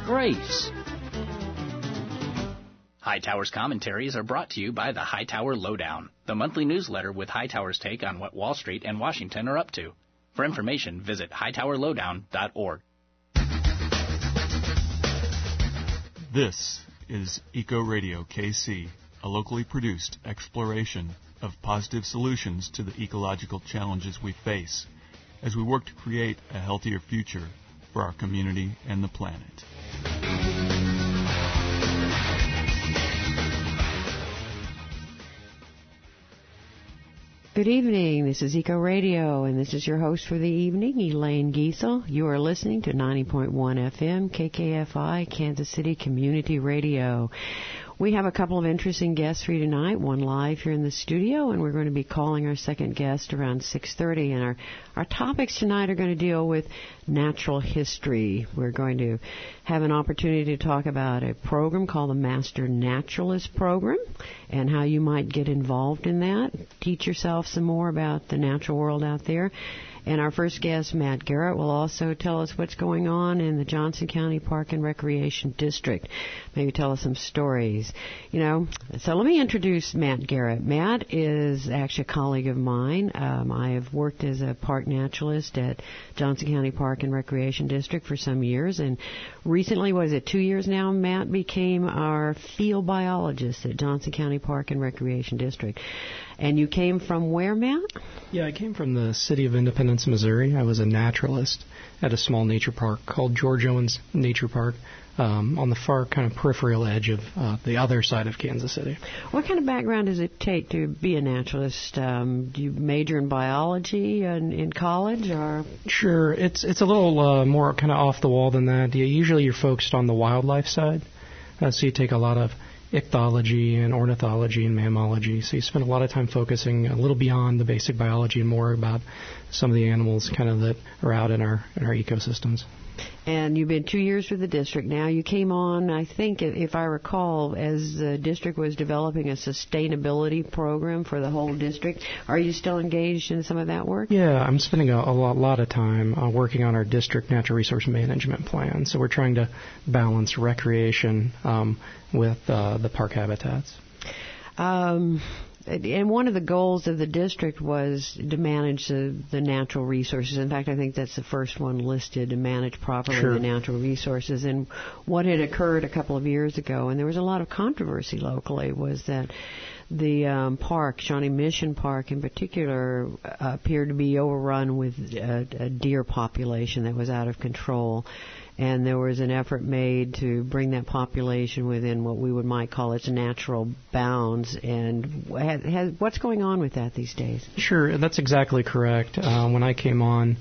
Grace. Hightower's commentaries are brought to you by the Hightower Lowdown, the monthly newsletter with Hightower's take on what Wall Street and Washington are up to. For information, visit hightowerlowdown.org. This is Eco Radio KC, a locally produced exploration of positive solutions to the ecological challenges we face as we work to create a healthier future for our community and the planet. Good evening. This is Eco Radio, and this is your host for the evening, Elaine Giesel. You are listening to 90.1 FM, KKFI, Kansas City Community Radio. We have a couple of interesting guests for you tonight, one live here in the studio, and we're going to be calling our second guest around 6:30. And our topics tonight are going to deal with natural history. We're going to have an opportunity to talk about a program called the Master Naturalist Program and how you might get involved in that, teach yourself some more about the natural world out there. And our first guest, Matt Garrett, will also tell us what's going on in the Johnson County Park and Recreation District. Maybe tell us some stories. So let me introduce Matt Garrett. Matt is actually a colleague of mine. I have worked as a park naturalist at Johnson County Park and Recreation District for some years. And recently, 2 years now, Matt became our field biologist at Johnson County Park and Recreation District. And you came from where, Matt? Yeah, I came from the city of Independence, Missouri. I was a naturalist at a small nature park called George Owens Nature Park on the far kind of peripheral edge of the other side of Kansas City. What kind of background does it take to be a naturalist? Do you major in biology in college? Or? Sure. It's a little more kind of off the wall than that. Usually you're focused on the wildlife side. So you take a lot of ichthyology and ornithology and mammalogy. So you spend a lot of time focusing a little beyond the basic biology and more about some of the animals kind of that are out in our ecosystems. And you've been 2 years with the district now. You came on, I think, if I recall, as the district was developing a sustainability program for the whole district. Are you still engaged in some of that work? Yeah, I'm spending a lot of time working on our district natural resource management plan. So we're trying to balance recreation with the park habitats. And one of the goals of the district was to manage the natural resources. In fact, I think that's the first one listed, to manage properly the natural resources. And what had occurred a couple of years ago, and there was a lot of controversy locally, was that the park, Shawnee Mission Park in particular, appeared to be overrun with a deer population that was out of control. And there was an effort made to bring that population within what we might call its natural bounds. And what's going on with that these days? Sure, that's exactly correct. When I came on,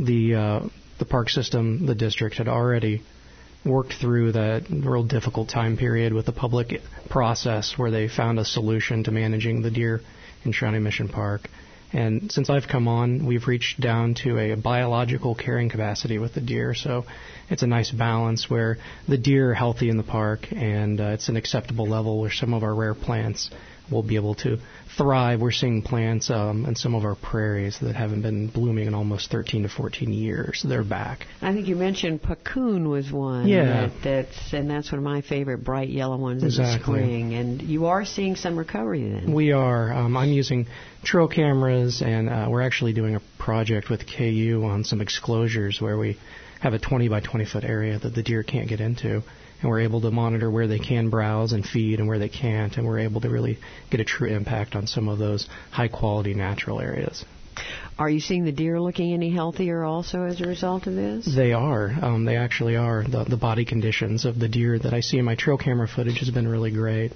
the park system, the district, had already worked through that real difficult time period with the public process where they found a solution to managing the deer in Shawnee Mission Park. And since I've come on, we've reached down to a biological carrying capacity with the deer. So it's a nice balance where the deer are healthy in the park, and it's an acceptable level where some of our rare plants will be able to thrive. We're seeing plants in some of our prairies that haven't been blooming in almost 13 to 14 years. They're back. I think you mentioned Puccoon was one. Yeah. That's one of my favorite bright yellow ones in the spring. And you are seeing some recovery then. We are. I'm using trail cameras, and we're actually doing a project with KU on some exclosures where we have a 20 by 20 foot area that the deer can't get into. And we're able to monitor where they can browse and feed and where they can't, and we're able to really get a true impact on some of those high-quality natural areas. Are you seeing the deer looking any healthier also as a result of this? They are. They actually are. The body conditions of the deer that I see in my trail camera footage has been really great.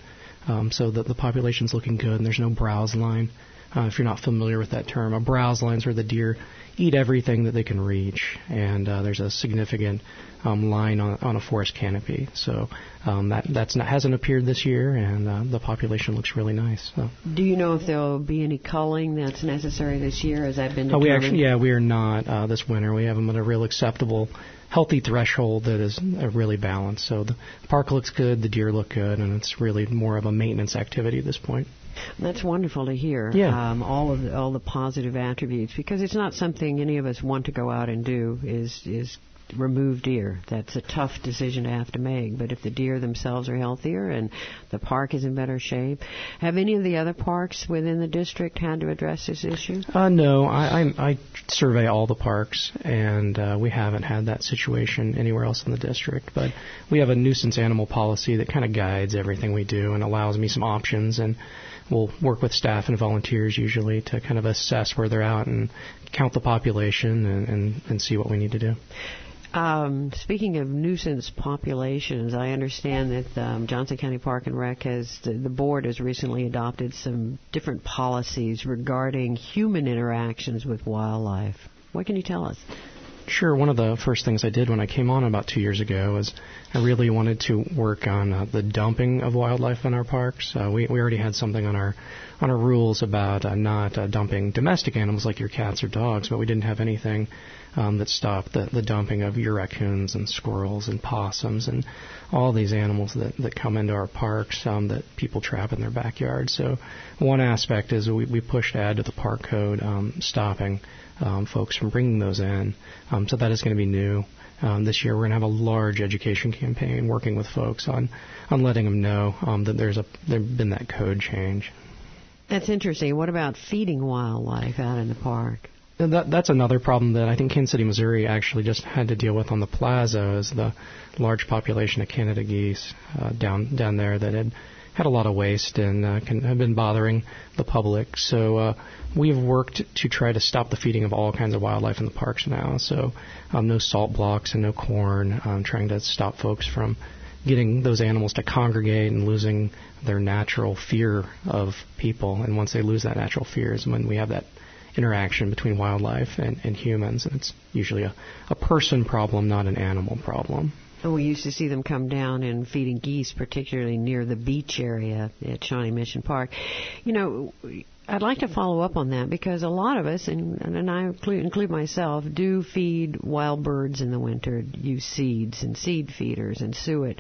So the population's looking good, and there's no browse line. If you're not familiar with that term, a browse line is where the deer eat everything that they can reach, and there's a significant line on a forest canopy. So that hasn't appeared this year, and the population looks really nice. So. Do you know if there will be any culling that's necessary this year? Has that been determined? We are not this winter. We have them at a real acceptable, healthy threshold that is really balanced. So the park looks good, the deer look good, and it's really more of a maintenance activity at this point. That's wonderful to hear. Yeah. All the positive attributes, because it's not something any of us want to go out and do. Is remove deer. That's a tough decision to have to make. But if the deer themselves are healthier and the park is in better shape, have any of the other parks within the district had to address this issue? No, I survey all the parks, and we haven't had that situation anywhere else in the district. But we have a nuisance animal policy that kind of guides everything we do and allows me some options, and we'll work with staff and volunteers usually to kind of assess where they're at and count the population and see what we need to do. Speaking of nuisance populations, I understand that Johnson County Park and Rec the board has recently adopted some different policies regarding human interactions with wildlife. What can you tell us? Sure. One of the first things I did when I came on about 2 years ago was I really wanted to work on the dumping of wildlife in our parks. We already had something on our rules about not dumping domestic animals like your cats or dogs, but we didn't have anything that stopped the dumping of your raccoons and squirrels and possums and all these animals that come into our parks that people trap in their backyard. So one aspect is we pushed add to the park code stopping folks from bringing those in. So that is going to be new. This year we're going to have a large education campaign working with folks on letting them know that there's been that code change. That's interesting. What about feeding wildlife out in the park? That's another problem that I think Kansas City, Missouri actually just had to deal with on the plaza, is the large population of Canada geese down there that had a lot of waste and have been bothering the public. So we've worked to try to stop the feeding of all kinds of wildlife in the parks now. So no salt blocks and no corn, trying to stop folks from getting those animals to congregate and losing their natural fear of people. And once they lose that natural fear is when we have that interaction between wildlife and humans. And it's usually a person problem, not an animal problem. And we used to see them come down and feeding geese, particularly near the beach area at Shawnee Mission Park. You know, I'd like to follow up on that because a lot of us, and I include myself, do feed wild birds in the winter, use seeds and seed feeders and suet.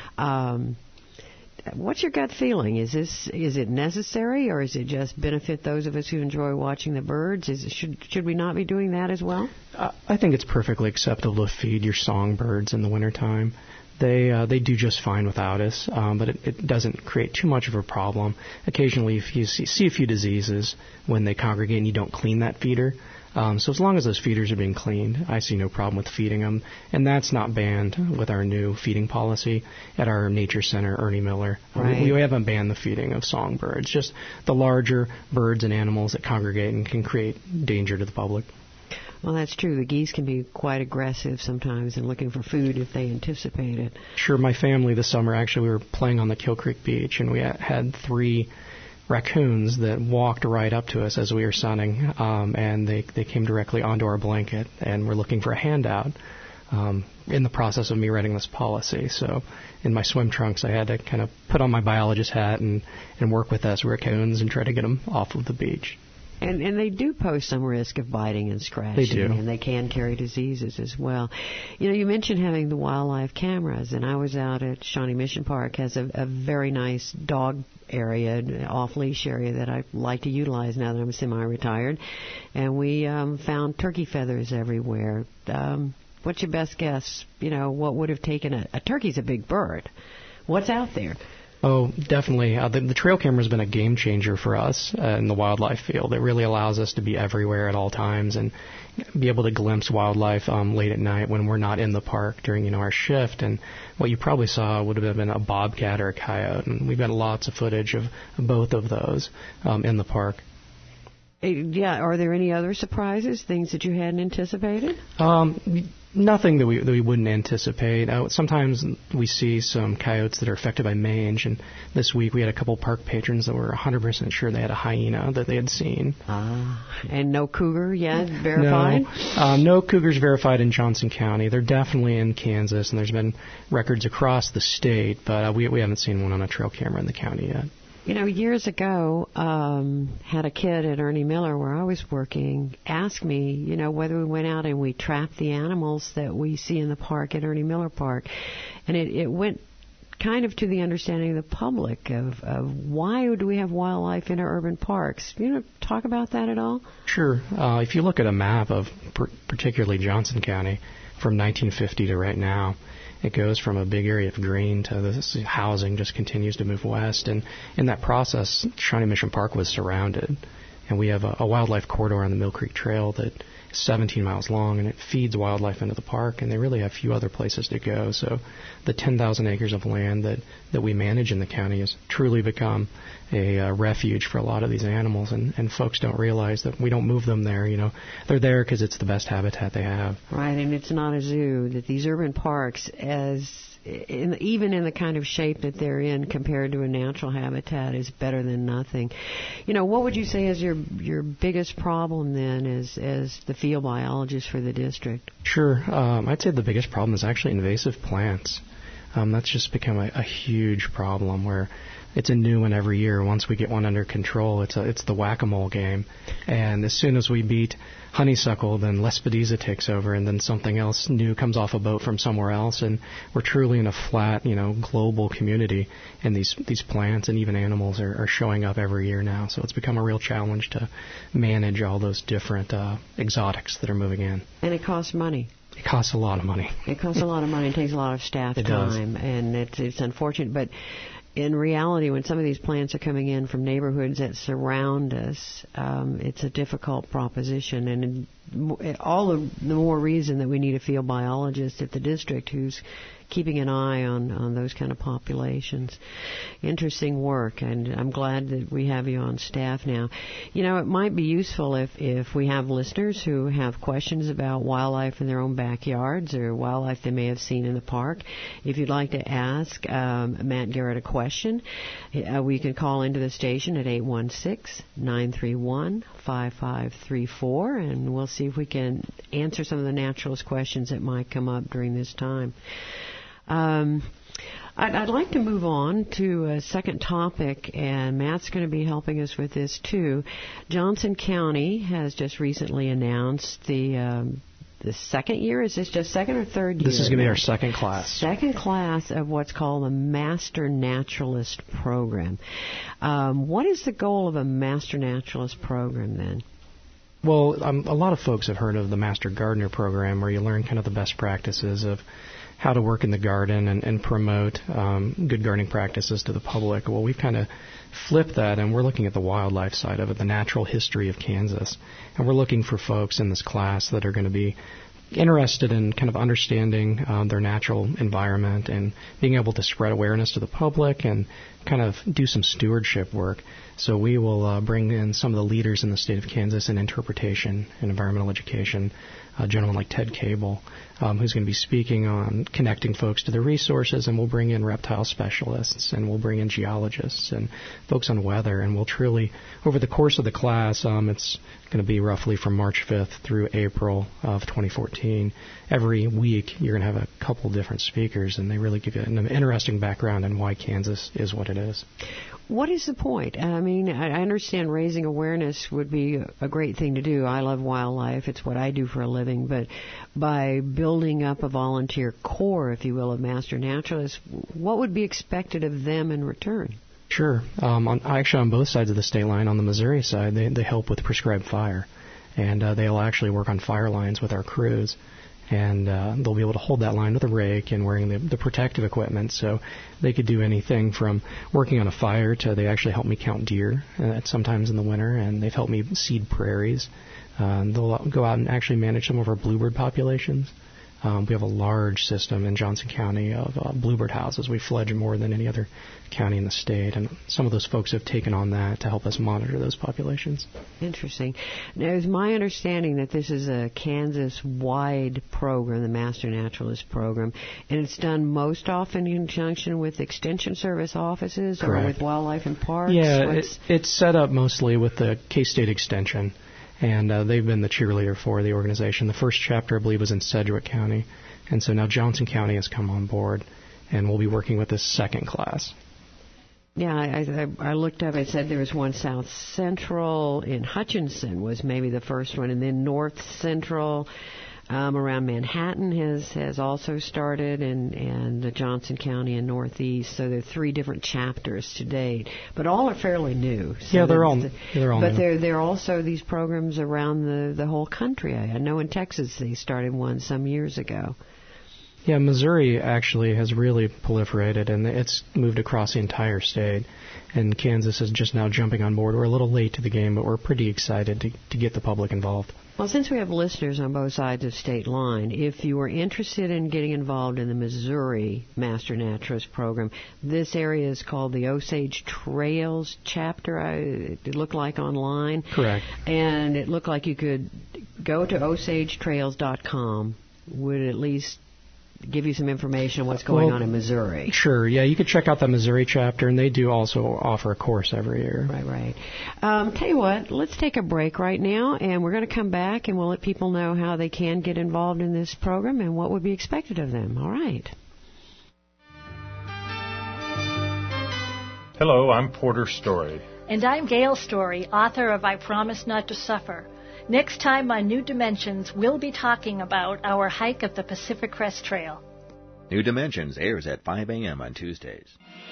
What's your gut feeling? Is it necessary, or is it just benefit those of us who enjoy watching the birds? Should we not be doing that as well? I think it's perfectly acceptable to feed your songbirds in the wintertime. They do just fine without us, but it doesn't create too much of a problem. Occasionally, if you see a few diseases when they congregate and you don't clean that feeder, so as long as those feeders are being cleaned, I see no problem with feeding them. And that's not banned with our new feeding policy at our nature center, Ernie Miller. Right. We haven't banned the feeding of songbirds, just the larger birds and animals that congregate and can create danger to the public. Well, that's true. The geese can be quite aggressive sometimes and looking for food if they anticipate it. Sure. My family this summer, actually, we were playing on the Kill Creek Beach, and we had 3 raccoons that walked right up to us as we were sunning, and they came directly onto our blanket and were looking for a handout in the process of me writing this policy. So in my swim trunks, I had to kind of put on my biologist hat and work with us raccoons and try to get them off of the beach. And they do pose some risk of biting and scratching. They do. And they can carry diseases as well. You know, you mentioned having the wildlife cameras, and I was out at Shawnee Mission Park, has a very nice dog area, off-leash area that I like to utilize now that I'm semi-retired. And we found turkey feathers everywhere. What's your best guess? You know, what would have taken a turkey's a big bird. What's out there? Oh, definitely. The trail camera has been a game changer for us in the wildlife field. It really allows us to be everywhere at all times and be able to glimpse wildlife late at night when we're not in the park during our shift. And what you probably saw would have been a bobcat or a coyote. And we've got lots of footage of both of those in the park. Yeah. Are there any other surprises, things that you hadn't anticipated? Nothing that we wouldn't anticipate. Sometimes we see some coyotes that are affected by mange, and this week we had a couple park patrons that were 100% sure they had a hyena that they had seen. And no cougar yet verified? No cougars verified in Johnson County. They're definitely in Kansas, and there's been records across the state, but we haven't seen one on a trail camera in the county yet. You know, years ago, had a kid at Ernie Miller where I was working ask me, you know, whether we went out and we trapped the animals that we see in the park at Ernie Miller Park. And it went kind of to the understanding of the public of why do we have wildlife in our urban parks? You know, talk about that at all? Sure. If you look at a map of particularly Johnson County, from 1950 to right now. It goes from a big area of green to this housing just continues to move west. And in that process, Shawnee Mission Park was surrounded. And we have a wildlife corridor on the Mill Creek Trail that is 17 miles long, and it feeds wildlife into the park, and they really have few other places to go. So the 10,000 acres of land that we manage in the county has truly become a refuge for a lot of these animals, and folks don't realize that we don't move them there. They're there because it's the best habitat they have. Right, and it's not a zoo. That these urban parks, even in the kind of shape that they're in compared to a natural habitat, is better than nothing. What would you say is your biggest problem then as the field biologist for the district? Sure. I'd say the biggest problem is actually invasive plants. That's just become a huge problem where it's a new one every year. Once we get one under control, it's the whack-a-mole game. And as soon as we beat honeysuckle, then Lespedeza takes over, and then something else new comes off a boat from somewhere else, and we're truly in a flat, global community, and these plants and even animals are showing up every year now. So it's become a real challenge to manage all those different exotics that are moving in. And it costs money. It costs a lot of money. It costs a lot of money. It takes a lot of staff time, and it's unfortunate, but in reality, when some of these plants are coming in from neighborhoods that surround us, it's a difficult proposition, and all the more reason that we need a field biologist at the district who's keeping an eye on those kind of populations. Interesting work, and I'm glad that we have you on staff now. It might be useful if we have listeners who have questions about wildlife in their own backyards or wildlife they may have seen in the park. If you'd like to ask Matt Garrett a question, we can call into the station at 816-931-5534, and we'll see if we can answer some of the naturalist questions that might come up during this time. I'd like to move on to a second topic, and Matt's going to be helping us with this too. Johnson County has just recently announced the second year. Is this just second or third year? This is going to be our second class. Second class of what's called the Master Naturalist Program. What is the goal of a Master Naturalist Program then? Well, a lot of folks have heard of the Master Gardener Program, where you learn kind of the best practices of how to work in the garden and promote good gardening practices to the public. Well, we've kind of flipped that, and we're looking at the wildlife side of it, the natural history of Kansas. And we're looking for folks in this class that are going to be interested in kind of understanding their natural environment and being able to spread awareness to the public and kind of do some stewardship work. So we will bring in some of the leaders in the state of Kansas in interpretation and environmental education, a gentleman like Ted Cable, who's going to be speaking on connecting folks to the resources, and we'll bring in reptile specialists, and we'll bring in geologists and folks on weather, and we'll truly, over the course of the class, it's going to be roughly from March 5th through April of 2014. Every week you're going to have a couple different speakers, and they really give you an interesting background on why Kansas is what it is. What is the point? I mean, I understand raising awareness would be a great thing to do. I love wildlife. It's what I do for a living. But by building up a volunteer corps, if you will, of master naturalists, what would be expected of them in return? Sure. Actually, on both sides of the state line, on the Missouri side, they help with prescribed fire. And they'll actually work on fire lines with our crews. And they'll be able to hold that line with a rake and wearing the protective equipment. So they could do anything from working on a fire to they actually help me count deer sometimes in the winter, and they've helped me seed prairies. They'll go out and actually manage some of our bluebird populations. We have a large system in Johnson County of bluebird houses. We fledge more than any other county in the state, and some of those folks have taken on that to help us monitor those populations. Interesting. Now, it's my understanding that this is a Kansas-wide program, the Master Naturalist Program, and it's done most often in conjunction with Extension Service offices. Correct. Or with Wildlife and Parks? Yeah, it's set up mostly with the K-State Extension. And they've been the cheerleader for the organization. The first chapter, I believe, was in Sedgwick County. And so now Johnson County has come on board, and we'll be working with this second class. Yeah, I looked up. It said there was one South Central in Hutchinson was maybe the first one, and then North Central Around Manhattan has also started, and the Johnson County and Northeast. So there are 3 different chapters to date, but all are fairly new. So yeah, they're all. But new. there are also these programs around the whole country. I know in Texas they started one some years ago. Yeah, Missouri actually has really proliferated, and it's moved across the entire state. And Kansas is just now jumping on board. We're a little late to the game, but we're pretty excited to get the public involved. Well, since we have listeners on both sides of state line, if you are interested in getting involved in the Missouri Master Naturalist Program, this area is called the Osage Trails chapter, it looked like online. Correct. And it looked like you could go to osagetrails.com, would at least give you some information on what's going on in Missouri. Sure, yeah, you could check out the Missouri chapter, and they do also offer a course every year. Right. Tell you what, let's take a break right now, and we're going to come back, and we'll let people know how they can get involved in this program and what would be expected of them. All right. Hello, I'm Porter Story. And I'm Gail Story, author of I Promise Not to Suffer. Next time on New Dimensions, we'll be talking about our hike of the Pacific Crest Trail. New Dimensions airs at 5 a.m. on Tuesdays.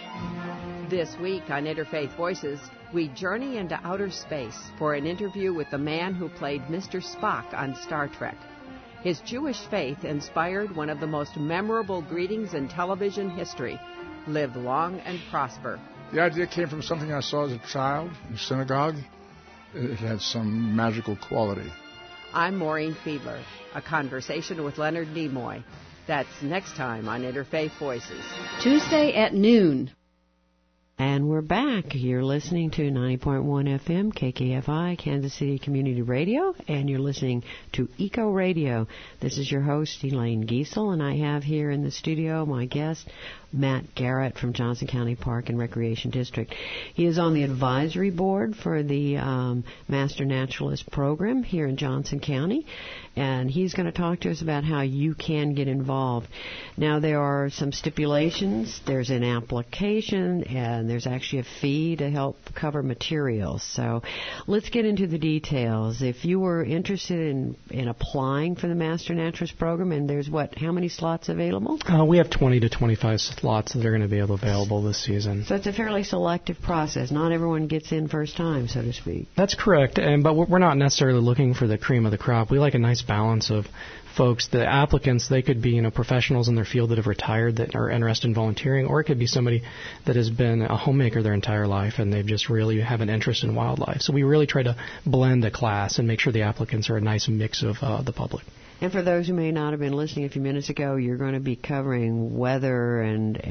This week on Interfaith Voices, we journey into outer space for an interview with the man who played Mr. Spock on Star Trek. His Jewish faith inspired one of the most memorable greetings in television history: live long and prosper. The idea came from something I saw as a child in synagogue. It had some magical quality. I'm Maureen Fiedler. A conversation with Leonard Nimoy. That's next time on Interfaith Voices. Tuesday at noon. And we're back. You're listening to 90.1 FM, KKFI, Kansas City Community Radio, and you're listening to Eco Radio. This is your host, Elaine Giesel, and I have here in the studio my guest, Matt Garrett from Johnson County Park and Recreation District. He is on the advisory board for the Master Naturalist Program here in Johnson County, and he's going to talk to us about how you can get involved. Now, there are some stipulations. There's an application, and there's actually a fee to help cover materials. So let's get into the details. If you were interested in applying for the Master Naturalist Program, and there's how many slots available? We have 20 to 25 slots that are going to be available this season. So it's a fairly selective process. Not everyone gets in first time, so to speak. That's correct, but we're not necessarily looking for the cream of the crop. We like a nice balance of folks. The applicants, they could be professionals in their field that have retired that are interested in volunteering, or it could be somebody that has been a homemaker their entire life and they've just really have an interest in wildlife. So we really try to blend a class and make sure the applicants are a nice mix of the public. And for those who may not have been listening a few minutes ago, you're going to be covering weather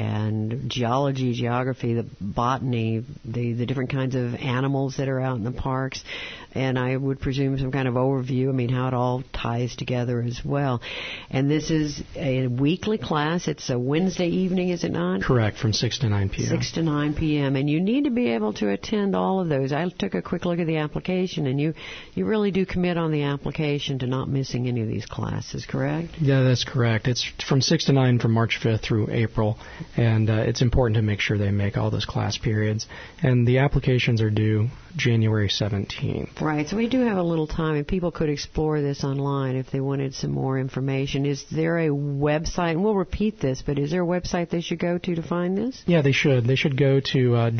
and geology, geography, the botany, the different kinds of animals that are out in the parks, and I would presume some kind of overview, how it all ties together as well. And this is a weekly class. It's a Wednesday evening, is it not? Correct, from 6 to 9 p.m. 6 to 9 p.m. And you need to be able to attend all of those. I took a quick look at the application, and you really do commit on the application to not missing any of these classes, correct? Yeah, that's correct. It's from 6 to 9 from March 5th through April, and it's important to make sure they make all those class periods. And the applications are due January 17th. Right, so we do have a little time, and people could explore this online if they wanted some more information. Is there a website, and we'll repeat this, but is there a website they should go to find this? Yeah, they should. They should go to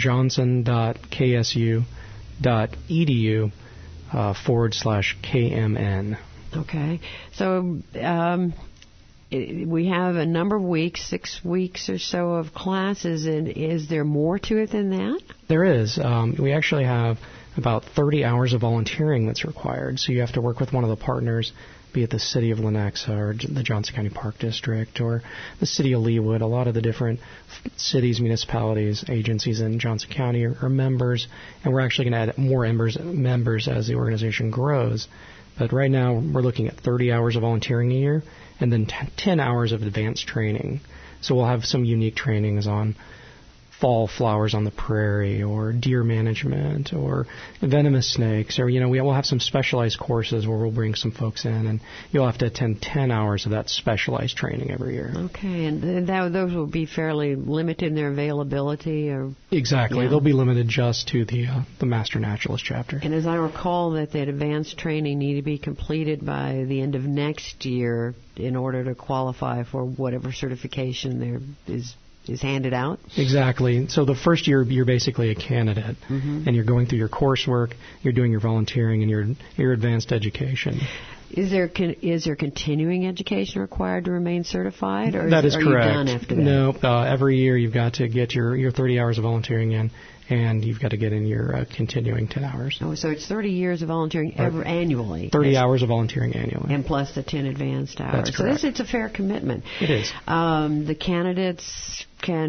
johnson.ksu.edu/KMN. Okay. So we have a number of weeks, 6 weeks or so of classes, and is there more to it than that? There is. We actually have about 30 hours of volunteering that's required. So you have to work with one of the partners, be it the City of Lenexa or the Johnson County Park District or the City of Leawood. A lot of the different cities, municipalities, agencies in Johnson County are members, and we're actually going to add more members as the organization grows. But right now, we're looking at 30 hours of volunteering a year and then 10 hours of advanced training. So we'll have some unique trainings on fall flowers on the prairie, or deer management, or venomous snakes, or we'll have some specialized courses where we'll bring some folks in, and you'll have to attend 10 hours of that specialized training every year. Okay, and those will be fairly limited in their availability, or exactly, they'll be limited just to the Master Naturalist chapter. And as I recall, that advanced training need to be completed by the end of next year in order to qualify for whatever certification there is handed out? Exactly. So the first year, you're basically a candidate, and you're going through your coursework, you're doing your volunteering, and your advanced education. Is there continuing education required to remain certified, or that is are correct. You done after that? No, every year you've got to get your 30 hours of volunteering in, and you've got to get in your continuing 10 hours. Oh, so it's 30 years of volunteering annually. 30 hours of volunteering annually. And plus the 10 advanced hours. That's correct. So it's a fair commitment. It is. The candidates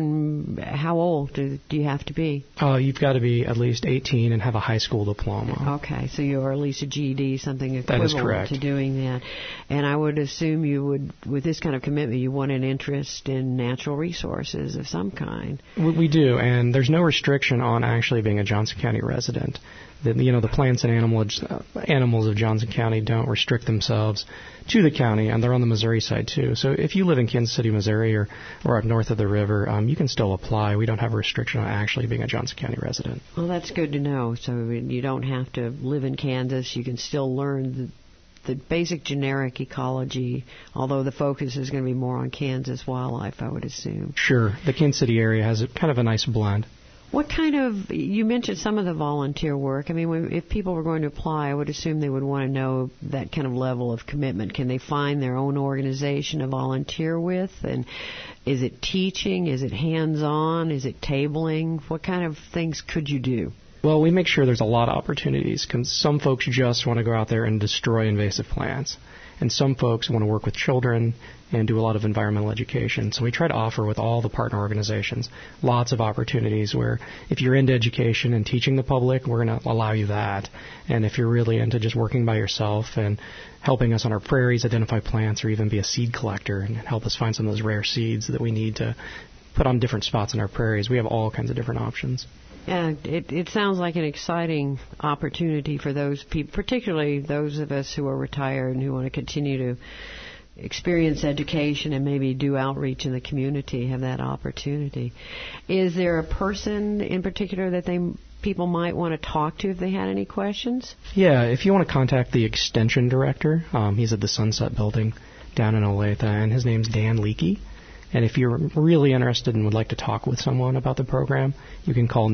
how old do you have to be? You've got to be at least 18 and have a high school diploma. Okay, so you're at least a GED, something equivalent that is correct. to doing that. And I would assume you would, with this kind of commitment, you want an interest in natural resources of some kind. We do, and there's no restriction on actually being a Johnson County resident. The plants and animals of Johnson County don't restrict themselves to the county, and they're on the Missouri side too. So if you live in Kansas City, Missouri, or up north of the river, you can still apply. We don't have a restriction on actually being a Johnson County resident. Well, that's good to know. So you don't have to live in Kansas. You can still learn the basic generic ecology, although the focus is going to be more on Kansas wildlife, I would assume. Sure. The Kansas City area has kind of a nice blend. What kind of, you mentioned some of the volunteer work. I mean, if people were going to apply, I would assume they would want to know that kind of level of commitment. Can they find their own organization to volunteer with? And is it teaching? Is it hands-on? Is it tabling? What kind of things could you do? Well, we make sure there's a lot of opportunities, because some folks just want to go out there and destroy invasive plants. And some folks want to work with children and do a lot of environmental education. So we try to offer with all the partner organizations lots of opportunities where if you're into education and teaching the public, we're going to allow you that. And if you're really into just working by yourself and helping us on our prairies identify plants, or even be a seed collector and help us find some of those rare seeds that we need to put on different spots in our prairies, we have all kinds of different options. Yeah, it sounds like an exciting opportunity for those people, particularly those of us who are retired and who want to continue to experience education and maybe do outreach in the community, have that opportunity. Is there a person in particular that people might want to talk to if they had any questions? Yeah, if you want to contact the extension director, he's at the Sunset Building down in Olathe, and his name's Dan Leakey. And if you're really interested and would like to talk with someone about the program, you can call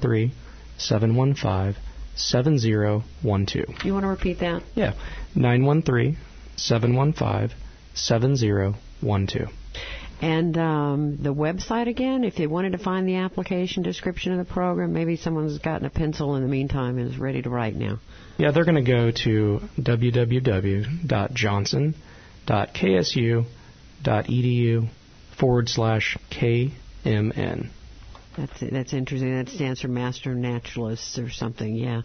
913-715-7012. You want to repeat that? Yeah, 913-715-7012. And the website again, if they wanted to find the application description of the program, maybe someone's gotten a pencil in the meantime and is ready to write now. Yeah, they're going to go to www.johnson.ksu.edu/KMN. That's interesting. That stands for Master Naturalists or something, yeah.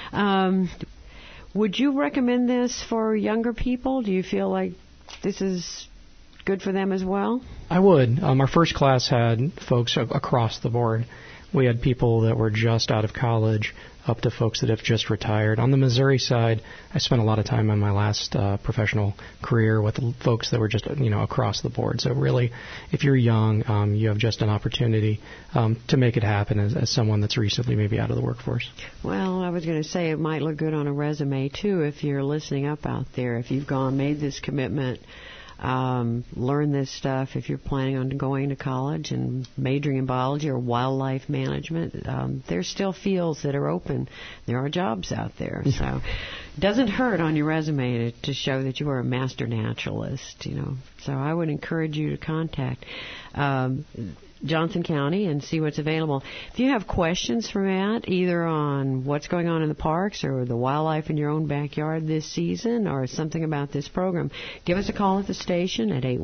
Would you recommend this for younger people? Do you feel like this is good for them as well? I would. Our first class had folks across the board. We had people that were just out of college up to folks that have just retired. On the Missouri side, I spent a lot of time on my last professional career with folks that were just, across the board. So really, if you're young, you have just an opportunity to make it happen as someone that's recently maybe out of the workforce. Well, I was going to say it might look good on a resume, too, if you're listening up out there. If you've made this commitment, learn this stuff. If you're planning on going to college and majoring in biology or wildlife management, there's still fields that are open. There are jobs out there. So it doesn't hurt on your resume to show that you are a master naturalist, So I would encourage you to contact Johnson County and see what's available. If you have questions for Matt, either on what's going on in the parks or the wildlife in your own backyard this season or something about this program, give us a call at the station at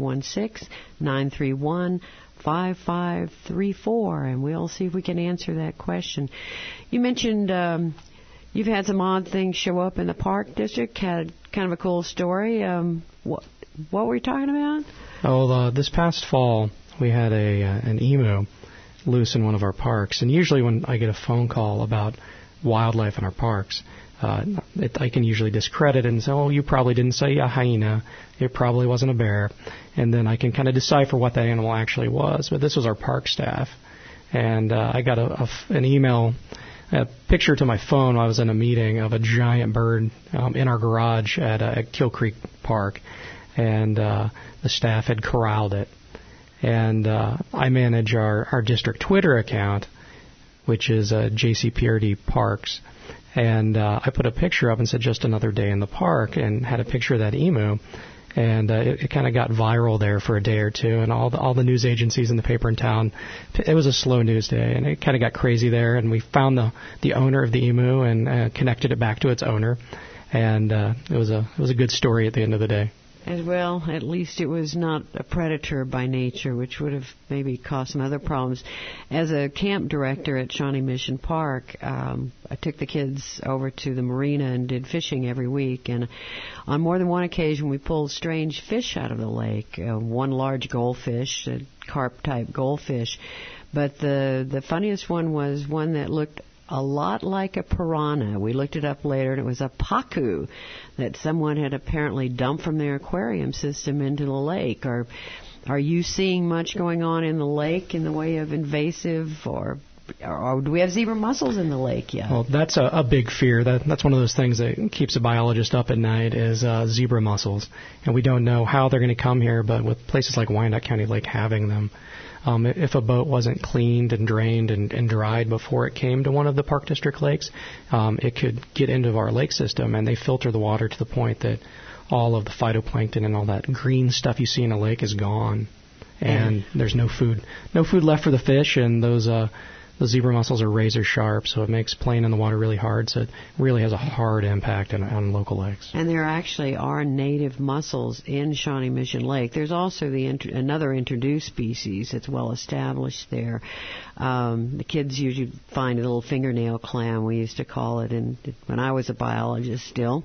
816-931-5534, and we'll see if we can answer that question. You mentioned you've had some odd things show up in the park district, had kind of a cool story. What were you talking about? Oh, this past fall, we had an emu loose in one of our parks. And usually when I get a phone call about wildlife in our parks, I can usually discredit it and say, oh, you probably didn't say a hyena. It probably wasn't a bear. And then I can kind of decipher what that animal actually was. But this was our park staff. And I got an email, a picture to my phone while I was in a meeting of a giant bird in our garage at Kill Creek Park. And the staff had corralled it. And I manage our district Twitter account, which is JCPRD Parks. And I put a picture up and said, just another day in the park, and had a picture of that emu. And it kind of got viral there for a day or two, and all the news agencies in the paper in town. It was a slow news day, and it kind of got crazy there. And we found the owner of the emu and connected it back to its owner. And it was a good story at the end of the day. As well, at least it was not a predator by nature, which would have maybe caused some other problems. As a camp director at Shawnee Mission Park, I took the kids over to the marina and did fishing every week. And on more than one occasion, we pulled strange fish out of the lake. One large goldfish, a carp-type goldfish. But the funniest one was one that looked a lot like a piranha. We looked it up later, and it was a pacu that someone had apparently dumped from their aquarium system into the lake. Are you seeing much going on in the lake in the way of invasive, or do we have zebra mussels in the lake yet? Well, that's a big fear. That's one of those things that keeps a biologist up at night is zebra mussels. And we don't know how they're going to come here, but with places like Wyandotte County Lake having them, if a boat wasn't cleaned and drained and dried before it came to one of the Park District lakes, it could get into our lake system, and they filter the water to the point that all of the phytoplankton and all that green stuff you see in a lake is gone, and there's no food left for the fish, and those zebra mussels are razor sharp, so it makes playing in the water really hard. So it really has a hard impact on local lakes. And there actually are native mussels in Shawnee Mission Lake. There's also another introduced species that's well established there. The kids usually find a little fingernail clam, we used to call it, when I was a biologist still.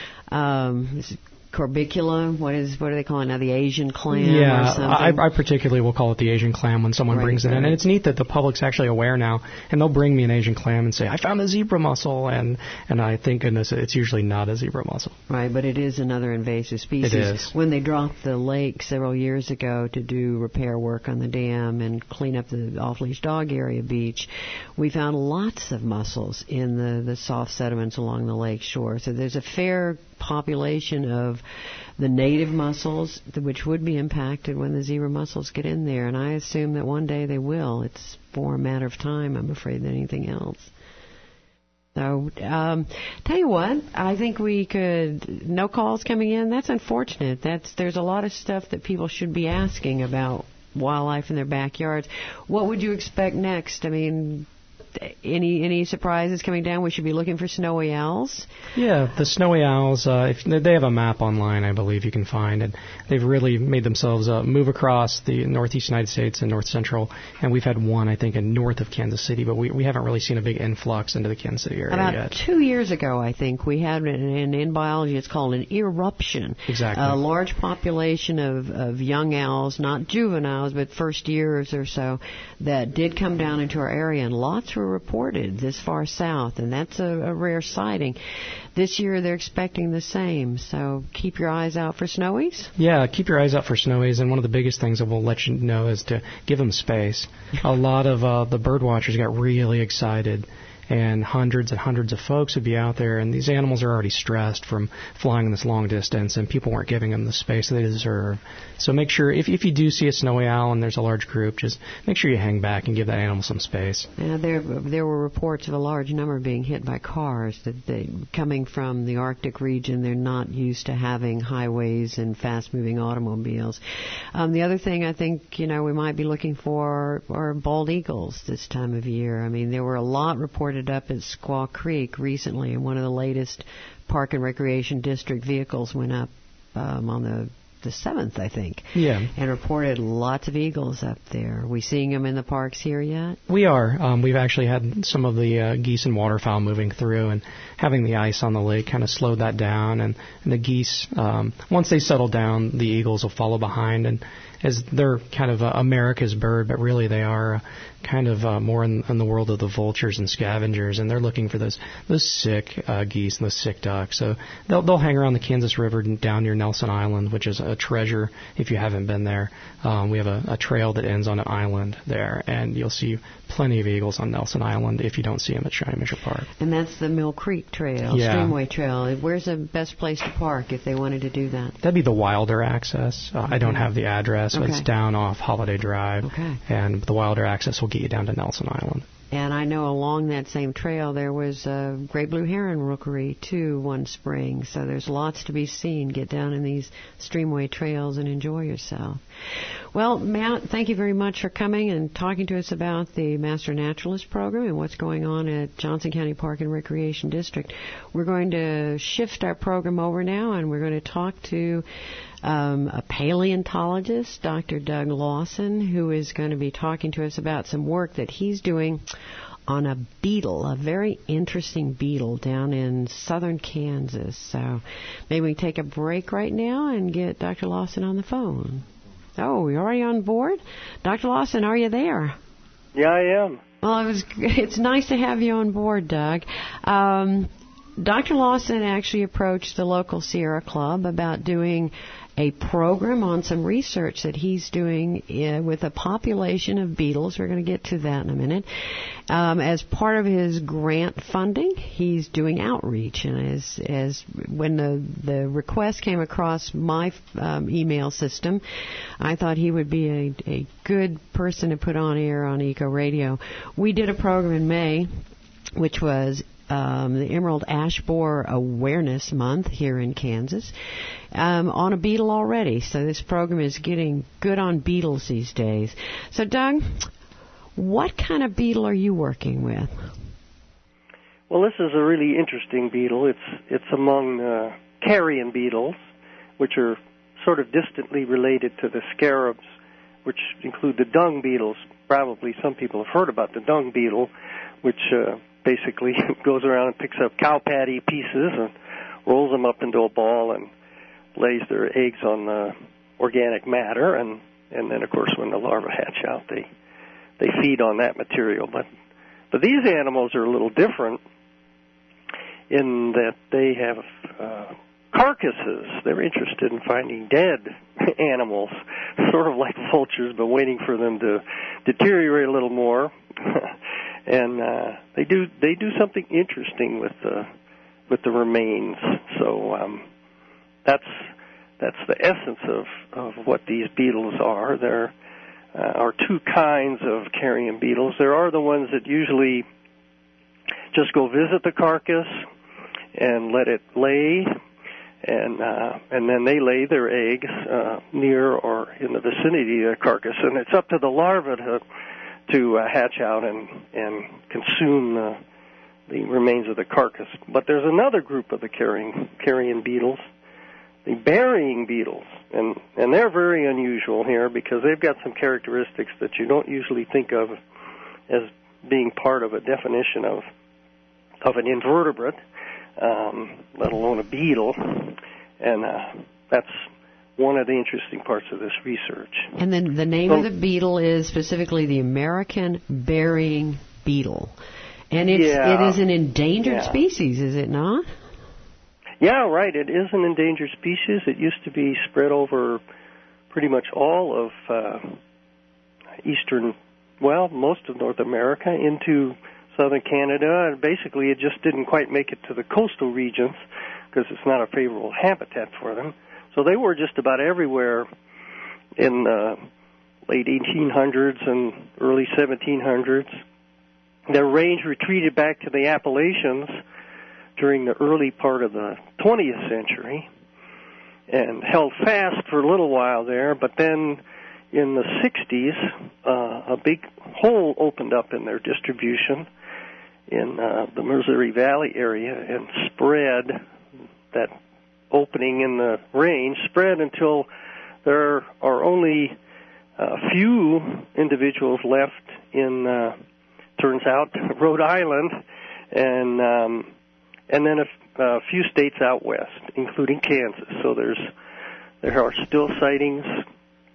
Corbicula, what are they calling now? The Asian clam? Yeah, or something? I particularly will call it the Asian clam when someone brings it in. And it's neat that the public's actually aware now, and they'll bring me an Asian clam and say, I found a zebra mussel, and I think, goodness, it's usually not a zebra mussel. Right, but it is another invasive species. It is. When they dropped the lake several years ago to do repair work on the dam and clean up the off-leash dog area beach, we found lots of mussels in the soft sediments along the lake shore. So there's a fair population of the native mussels, which would be impacted when the zebra mussels get in there, and I assume that one day they will. It's for a matter of time, I'm afraid, than anything else. So, tell you what, I think we could, no calls coming in. That's unfortunate. There's a lot of stuff that people should be asking about wildlife in their backyards. What would you expect next? I mean, any surprises coming down? We should be looking for snowy owls. Yeah, the snowy owls, if they have a map online, I believe you can find, and they've really made themselves move across the northeast United States and north central, and we've had one, I think, in north of Kansas City, but we haven't really seen a big influx into the Kansas City area yet. About 2 years ago, I think, we had, in biology, it's called an eruption. Exactly. A large population of young owls, not juveniles, but first years or so, that did come down into our area, and lots were reported this far south, and that's a rare sighting. This year they're expecting the same, so keep your eyes out for snowies. Yeah, keep your eyes out for snowies, and one of the biggest things that we'll let you know is to give them space. A lot of the bird watchers got really excited, and hundreds of folks would be out there, and these animals are already stressed from flying this long distance, and people weren't giving them the space they deserve. So make sure, if you do see a snowy owl and there's a large group, just make sure you hang back and give that animal some space. There were reports of a large number being hit by cars, coming from the Arctic region. They're not used to having highways and fast-moving automobiles. The other thing I think, we might be looking for are bald eagles this time of year. I mean, there were a lot reported up at Squaw Creek recently, and one of the latest Park and Recreation District vehicles went up on the 7th, I think. Yeah. And reported lots of eagles up there. Are we seeing them in the parks here yet? We are. We've actually had some of the geese and waterfowl moving through, and having the ice on the lake kind of slowed that down. And the geese, once they settle down, the eagles will follow behind. as they're kind of America's bird, but really they are kind of more in the world of the vultures and scavengers, and they're looking for those sick geese and those sick ducks. So they'll hang around the Kansas River down near Nelson Island, which is a treasure if you haven't been there. We have a trail that ends on an island there, and you'll see plenty of eagles on Nelson Island if you don't see them at Shawnee Mission Park. And that's the Mill Creek Trail, Streamway Trail. Where's the best place to park if they wanted to do that? That'd be the Wilder access. I don't have the address, but it's down off Holiday Drive. Okay. And the Wilder access will get you down to Nelson Island. And I know along that same trail there was a great blue heron rookery, too, one spring. So there's lots to be seen. Get down in these streamway trails and enjoy yourself. Well, Matt, thank you very much for coming and talking to us about the Master Naturalist Program and what's going on at Johnson County Park and Recreation District. We're going to shift our program over now, and we're going to talk to a paleontologist, Dr. Doug Lawson, who is going to be talking to us about some work that he's doing on a beetle, a very interesting beetle down in southern Kansas. So maybe we take a break right now and get Dr. Lawson on the phone. Oh, you're already on board? Dr. Lawson, are you there? Yeah, I am. Well, it's nice to have you on board, Doug. Dr. Lawson actually approached the local Sierra Club about doing a program on some research that he's doing with a population of beetles. We're going to get to that in a minute. As part of his grant funding, he's doing outreach. And as when the request came across my email system, I thought he would be a good person to put on air on Eco Radio. We did a program in May, which was the Emerald Ash Borer Awareness Month here in Kansas, on a beetle already. So this program is getting good on beetles these days. So, Doug, what kind of beetle are you working with? Well, this is a really interesting beetle. It's among carrion beetles, which are sort of distantly related to the scarabs, which include the dung beetles. Probably some people have heard about the dung beetle, which basically goes around and picks up cow patty pieces and rolls them up into a ball and lays their eggs on organic matter, and then, of course, when the larvae hatch out, they feed on that material. But these animals are a little different in that they have carcasses. They're interested in finding dead animals, sort of like vultures, but waiting for them to deteriorate a little more. And they do something interesting with the remains. So that's the essence of what these beetles are. There are two kinds of carrion beetles. There are the ones that usually just go visit the carcass and let it lay, and then they lay their eggs near or in the vicinity of the carcass, and it's up to the larva to hatch out and consume the remains of the carcass. But there's another group of the carrion beetles, the burying beetles, and they're very unusual here because they've got some characteristics that you don't usually think of as being part of a definition of an invertebrate, let alone a beetle, and that's one of the interesting parts of this research. And then the name of the beetle is specifically the American burying beetle. And it is an endangered species, is it not? Yeah, right. It is an endangered species. It used to be spread over pretty much all of most of North America into southern Canada. And basically, it just didn't quite make it to the coastal regions because it's not a favorable habitat for them. So they were just about everywhere in the late 1800s and early 1700s. Their range retreated back to the Appalachians during the early part of the 20th century and held fast for a little while there, but then in the 60s, a big hole opened up in their distribution in the Missouri Valley area and spread. That opening in the range spread until there are only a few individuals left in, turns out, Rhode Island, and then a few states out west, including Kansas. So there are still sightings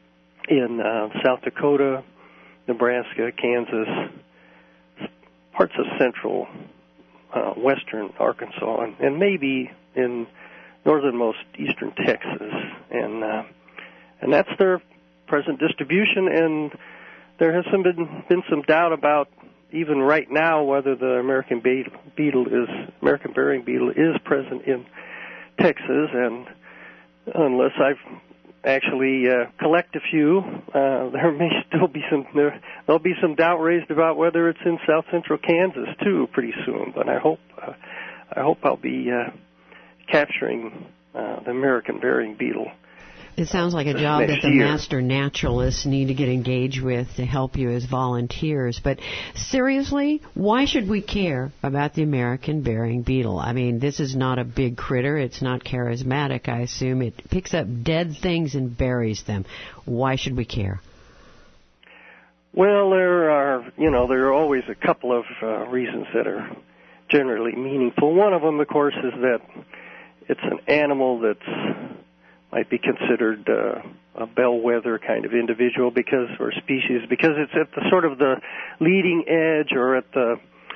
in South Dakota, Nebraska, Kansas, parts of central western Arkansas, and maybe in northernmost eastern Texas, and that's their present distribution. And there has been some doubt about, even right now, whether the American burying beetle is present in Texas. And unless I've actually collect a few, there may still be there'll be some doubt raised about whether it's in south central Kansas too pretty soon. But I hope I'll be capturing the American burying beetle. It sounds like a job that the master naturalists need to get engaged with to help you as volunteers. But seriously, why should we care about the American burying beetle? I mean, this is not a big critter. It's not charismatic, I assume. It picks up dead things and buries them. Why should we care? Well, there are always a couple of reasons that are generally meaningful. One of them, of course, is that it's an animal that's might be considered a bellwether kind of individual or species, because it's at the sort of the leading edge, or at the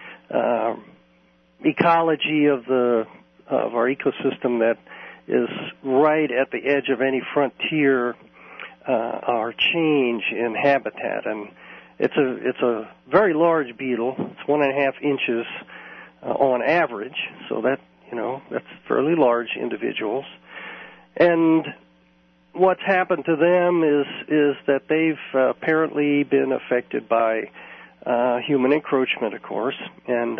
ecology of our ecosystem that is right at the edge of any frontier or change in habitat. And it's a very large beetle. It's 1.5 inches on average, so that's fairly large individuals. And what's happened to them is that they've apparently been affected by human encroachment, of course, and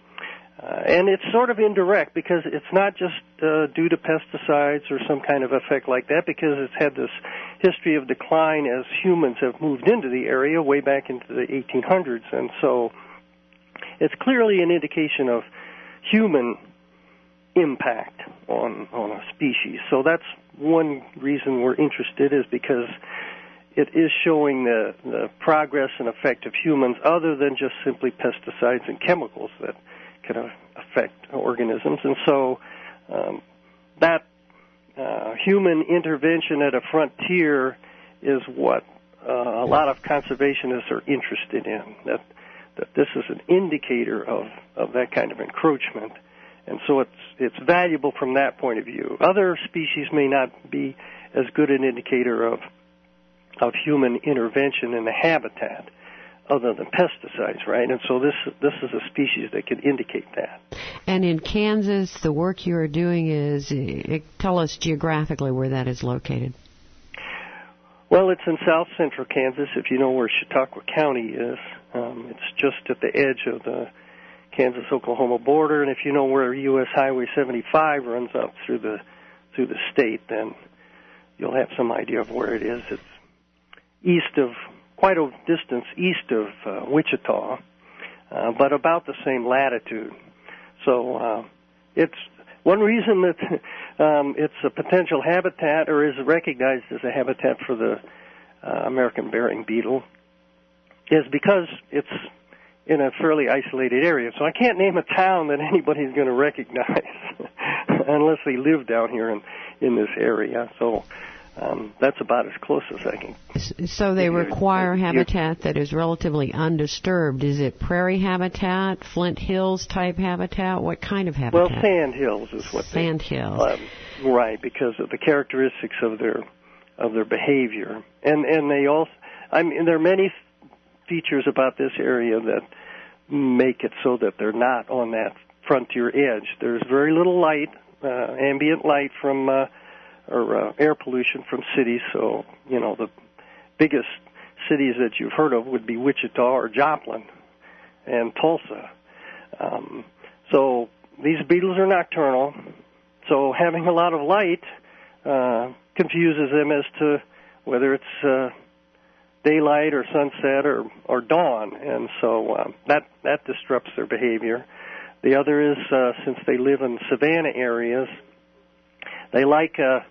it's sort of indirect, because it's not just due to pesticides or some kind of effect like that, because it's had this history of decline as humans have moved into the area way back into the 1800s, and so it's clearly an indication of human impact on a species. So that's one reason we're interested, is because it is showing the progress and effect of humans, other than just simply pesticides and chemicals that can affect organisms. And so that human intervention at a frontier is what a lot of conservationists are interested in, that this is an indicator of that kind of encroachment. And so it's valuable from that point of view. Other species may not be as good an indicator of human intervention in the habitat, other than pesticides, right? And so this is a species that can indicate that. And in Kansas, the work you are doing is, tell us geographically where that is located. Well, it's in south central Kansas, if you know where Chautauqua County is. It's just at the edge of the Kansas-Oklahoma border, and if you know where U.S. Highway 75 runs up through the state, then you'll have some idea of where it is. It's quite a distance east of Wichita, but about the same latitude. So it's one reason that it's a potential habitat, or is recognized as a habitat for the American burying beetle, is because it's in a fairly isolated area. So I can't name a town that anybody's going to recognize unless they live down here in this area. So that's about as close as I can. So they require habitat that is relatively undisturbed. Is it prairie habitat, Flint Hills type habitat? What kind of habitat? Well, sand hills is what sand hills. Right, because of the characteristics of their behavior. And they also, there are many features about this area that make it so that they're not on that frontier edge. There's very little light, ambient light from or air pollution from cities. So, the biggest cities that you've heard of would be Wichita or Joplin and Tulsa. So these beetles are nocturnal. So having a lot of light confuses them as to whether it's daylight or sunset or dawn, and so that disrupts their behavior. The other is, since they live in savanna areas, they like a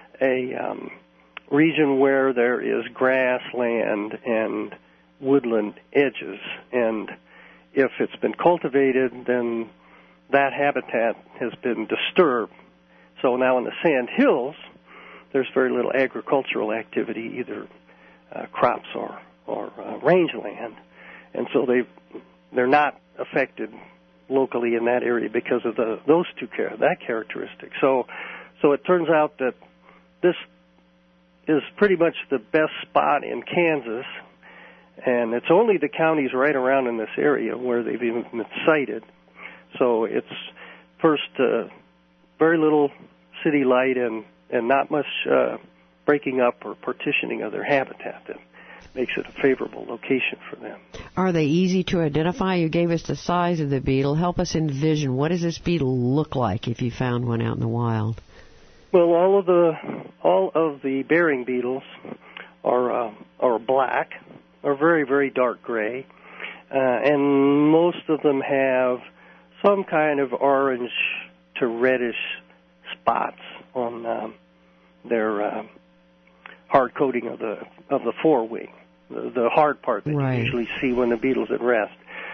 region where there is grassland and woodland edges, and if it's been cultivated, then that habitat has been disturbed. So now in the sand hills, there's very little agricultural activity, either crops or rangeland, and so they're not affected locally in that area because of that characteristic. So it turns out that this is pretty much the best spot in Kansas, and it's only the counties right around in this area where they've even been sighted. So it's first very little city light and not much breaking up or partitioning of their habitat that makes it a favorable location for them. Are they easy to identify? You gave us the size of the beetle. Help us envision, what does this beetle look like if you found one out in the wild? Well, all of the bearing beetles are black, or very, very dark gray, and most of them have some kind of orange to reddish spots on their hard coating of the forewing, the hard part that you usually see when the beetle's at rest.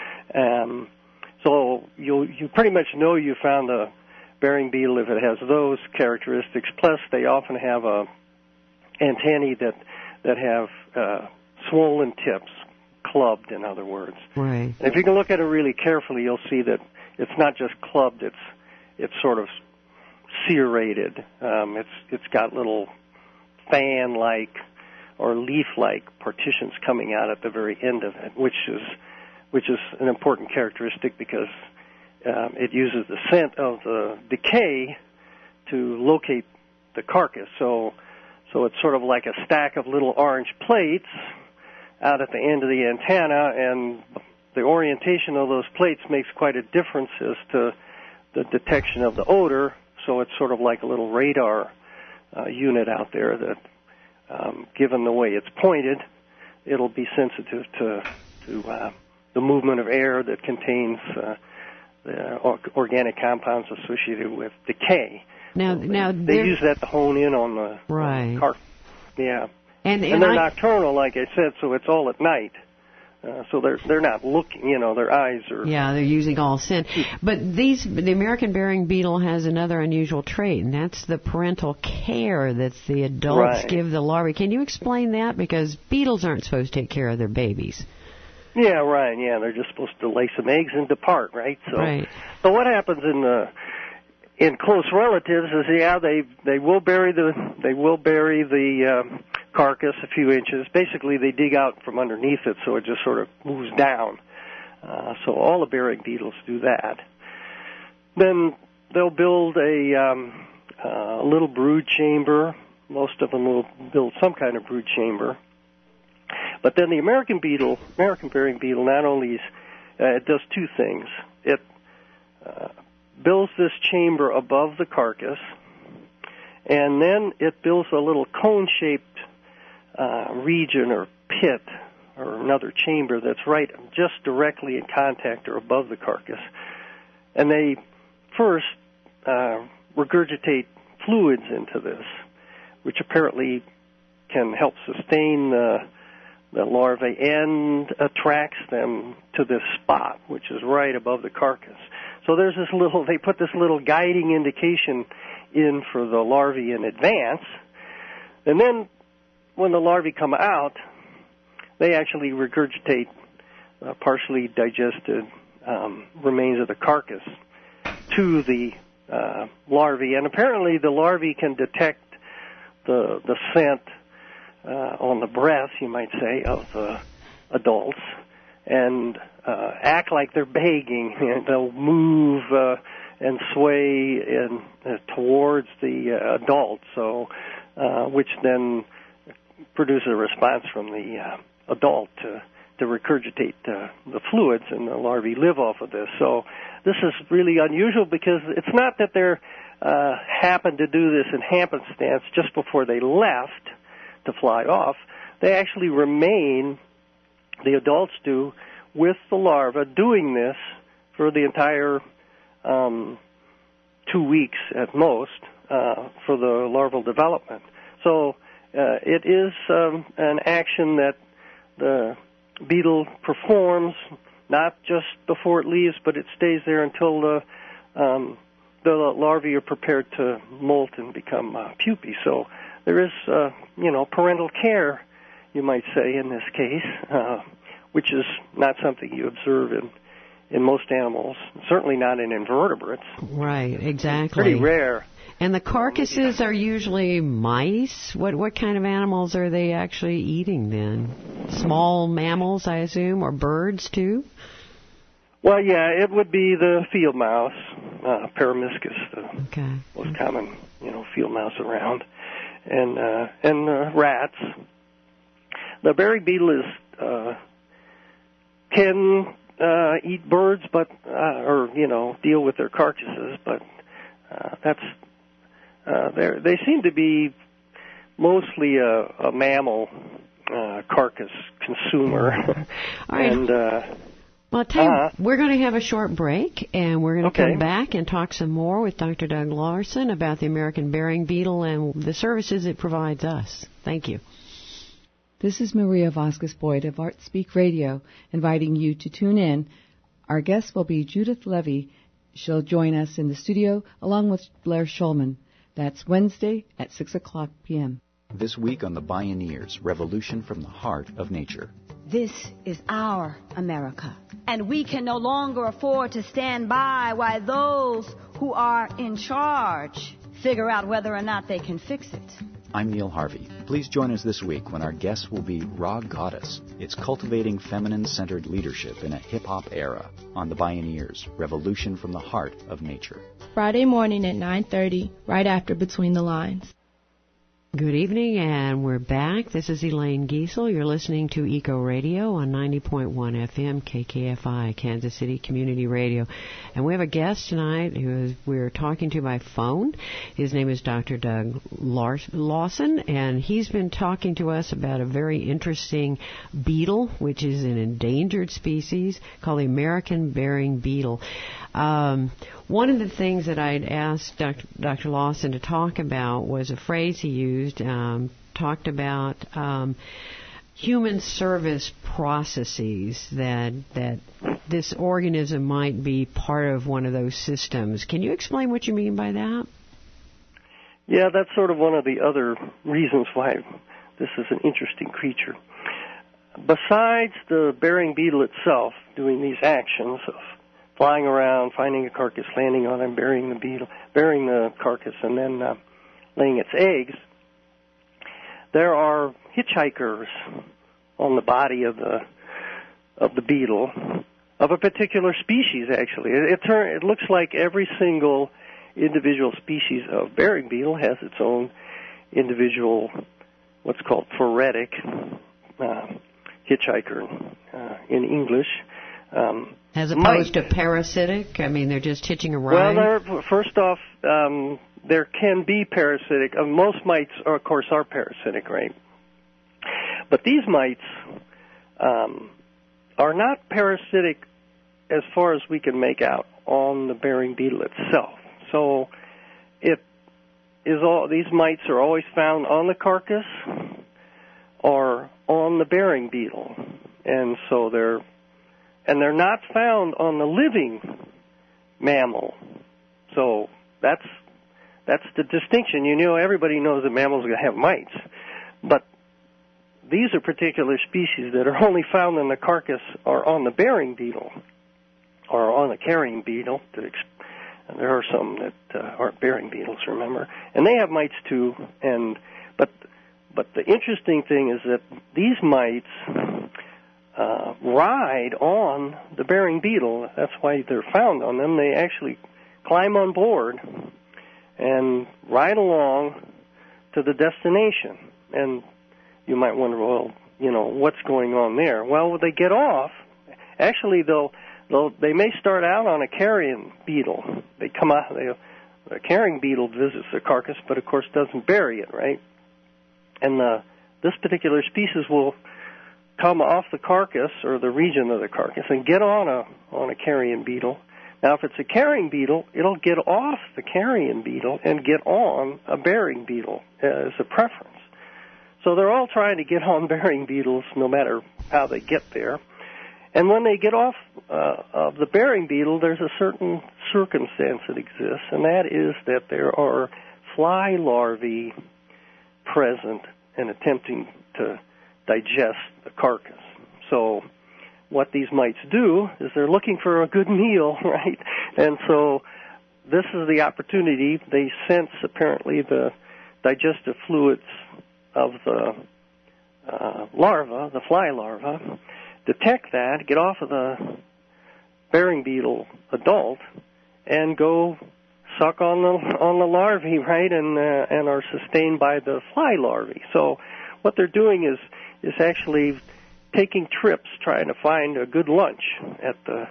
So you pretty much know you found a bearing beetle if it has those characteristics. Plus, they often have antennae that have swollen tips, clubbed, in other words. Right. And if you can look at it really carefully, you'll see that it's not just clubbed; it's sort of serrated. It's got little fan-like or leaf-like partitions coming out at the very end of it, which is an important characteristic because it uses the scent of the decay to locate the carcass. So it's sort of like a stack of little orange plates out at the end of the antenna, and the orientation of those plates makes quite a difference as to the detection of the odor. So it's sort of like a little radar unit out there that, given the way it's pointed, it'll be sensitive to the movement of air that contains the organic compounds associated with decay. Now they use that to hone in on the carcass. Yeah, and they're nocturnal, like I said, so it's all at night. So they're not looking, their eyes are... Yeah, they're using all scent. But the American bearing beetle has another unusual trait, and that's the parental care that the adults give the larvae. Can you explain that? Because beetles aren't supposed to take care of their babies. Yeah, right. Yeah, they're just supposed to lay some eggs and depart, right? So what happens in close relatives is they will bury the carcass a few inches. Basically, they dig out from underneath it, so it just sort of moves down. So all the bearing beetles do that. Then they'll build a little brood chamber. Most of them will build some kind of brood chamber. But then the American bearing beetle, not only it does two things. It builds this chamber above the carcass, and then it builds a little cone-shaped region or pit or another chamber that's right just directly in contact or above the carcass. And they first regurgitate fluids into this, which apparently can help sustain the larvae and attracts them to this spot, which is right above the carcass. So there's they put this little guiding indication in for the larvae in advance, and then when the larvae come out, they actually regurgitate partially digested remains of the carcass to the larvae, and apparently the larvae can detect the scent on the breath, you might say, of the adults, and act like they're begging. And they'll move and sway towards the adult, which then produces a response from the adult to regurgitate the fluids, and the larvae live off of this. So this is really unusual because it's not that they happened to do this in happenstance just before they left to fly off. They actually remain, the adults do, with the larva doing this for the entire 2 weeks at most for the larval development. So it is an action that the beetle performs not just before it leaves, but it stays there until the larvae are prepared to molt and become pupae. So there is, parental care you might say, in this case, which is not something you observe in most animals, certainly not in invertebrates. Right, exactly. Pretty rare. And the carcasses are usually mice. What kind of animals are they actually eating then? Small mammals, I assume, or birds too? Well, yeah, it would be the field mouse, Peromyscus, the most common, field mouse around, and rats. The berry beetle can eat birds, but deal with their carcasses, but they seem to be mostly a mammal carcass consumer. All right. And well, I'll tell you, we're going to have a short break, and we're going to come back and talk some more with Dr. Doug Larson about the American burying beetle and the services it provides us. Thank you. This is Maria Vasquez-Boyd of Art Speak Radio, inviting you to tune in. Our guest will be Judith Levy. She'll join us in the studio along with Blair Shulman. That's Wednesday at 6 o'clock p.m. This week on The Bioneers, Revolution from the Heart of Nature. This is our America, and we can no longer afford to stand by while those who are in charge figure out whether or not they can fix it. I'm Neil Harvey. Please join us this week when our guest will be Raw Goddess. It's cultivating feminine-centered leadership in a hip-hop era on The Bioneers, Revolution from the Heart of Nature. Friday morning at 9:30, right after Between the Lines. Good evening, and we're back. This is Elaine Giesel. You're listening to Eco Radio on 90.1 FM, KKFI, Kansas City Community Radio. And we have a guest tonight who we're talking to by phone. His name is Dr. Doug Lawson, and he's been talking to us about a very interesting beetle, which is an endangered species called the American burying beetle. One of the things that I'd asked Dr. Lawson to talk about was a phrase he used, talked about human service processes, that this organism might be part of one of those systems. Can you explain what you mean by that? Yeah, that's sort of one of the other reasons why this is an interesting creature. Besides the burying beetle itself doing these actions of flying around, finding a carcass, landing on it, burying the carcass, and then laying its eggs, there are hitchhikers on the body of the beetle, of a particular species, actually. It looks like every single individual species of burying beetle has its own individual, what's called phoretic hitchhiker in English. As opposed to parasitic? I mean, they're just hitching a ride? Well, first off, there can be parasitic. Most mites, of course, are parasitic, right? But these mites are not parasitic as far as we can make out on the burying beetle itself. So these mites are always found on the carcass or on the burying beetle. And so they're not found on the living mammal. So that's the distinction. Everybody knows that mammals have mites, but these are particular species that are only found in the carcass or on the burying beetle or on the carrying beetle. And there are some that aren't burying beetles, remember, and they have mites too. But the interesting thing is that these mites ride on the burying beetle. That's why they're found on them. They actually climb on board and ride along to the destination. And you might wonder, well, what's going on there? Well, when they get off, actually they may start out on a carrion beetle. They come out. The carrying beetle visits the carcass, but of course doesn't bury it, right? And this particular species will come off the carcass or the region of the carcass and get on a carrion beetle. Now, if it's a carrying beetle, it'll get off the carrion beetle and get on a burying beetle as a preference. So they're all trying to get on burying beetles no matter how they get there. And when they get off of the burying beetle, there's a certain circumstance that exists, and that is that there are fly larvae present and attempting to digest the carcass. So what these mites do is they're looking for a good meal, right? And so this is the opportunity. They sense, apparently, the digestive fluids of the larva, the fly larva, detect that, get off of the bearing beetle adult, and go suck on the larvae, right, and are sustained by the fly larvae. So what they're doing is actually taking trips, trying to find a good lunch at the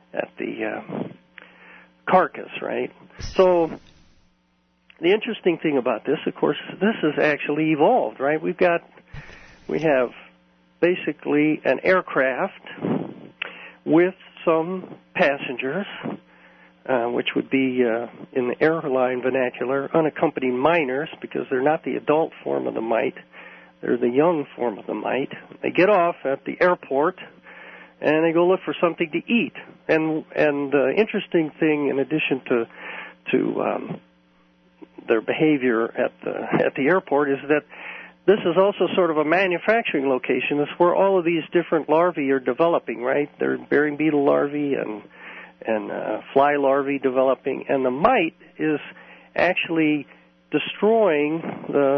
carcass, right? So the interesting thing about this, of course, this has actually evolved, right? We have basically an aircraft with some passengers, which would be, in the airline vernacular, unaccompanied minors, because they're not the adult form of the mite. They're the young form of the mite. They get off at the airport, and they go look for something to eat. And the interesting thing, in addition to their behavior at the airport, is that this is also sort of a manufacturing location. It's where all of these different larvae are developing, right? They're bearing beetle larvae and fly larvae developing, and the mite is actually destroying the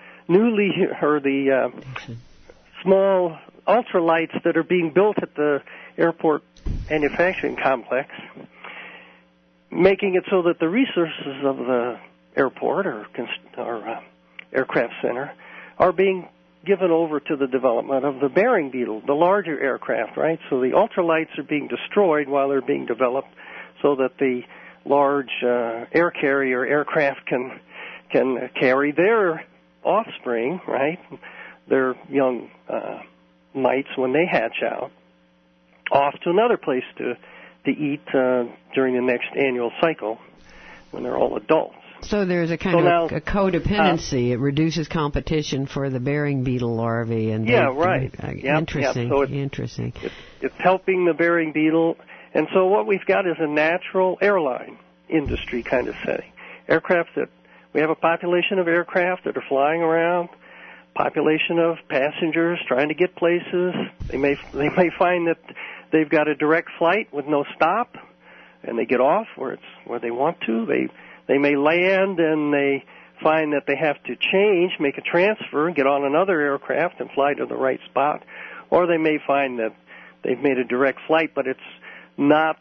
small ultralights that are being built at the airport manufacturing complex, making it so that the resources of the airport or aircraft center are being given over to the development of the bearing beetle, the larger aircraft, right? So the ultralights are being destroyed while they're being developed, so that the large air carrier aircraft can carry their offspring, right? Their young mites, when they hatch out, off to another place to eat during the next annual cycle when they're all adults. So there's a kind of a codependency. It reduces competition for the bearing beetle larvae. And right. Interesting. So interesting. It's helping the bearing beetle. And so what we've got is a natural airline industry kind of setting. We have a population of aircraft that are flying around, population of passengers trying to get places. They may find that they've got a direct flight with no stop, and they get off where they want to. They may land and they find that they have to change, make a transfer, get on another aircraft and fly to the right spot. Or they may find that they've made a direct flight, but it's not,